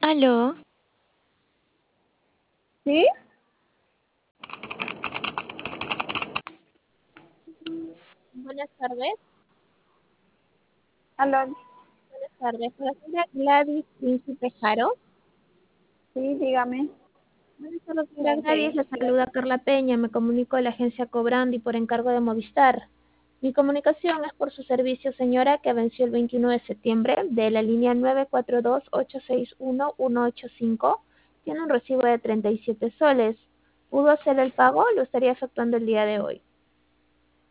Aló, ¿Sí? Buenas tardes. Aló, Buenas tardes. La señora Gladys Príncipe Jaro. sí, dígame. Buenas tardes, señora Gladys. Le saluda Carla Peña. Me comunico de la agencia Cobrandi por encargo de Movistar. Mi comunicación es por su servicio, señora, que venció el 21 de septiembre de la línea 942-861-185. Tiene un recibo de 37 soles. ¿Pudo hacer el pago? Lo estaría efectuando el día de hoy.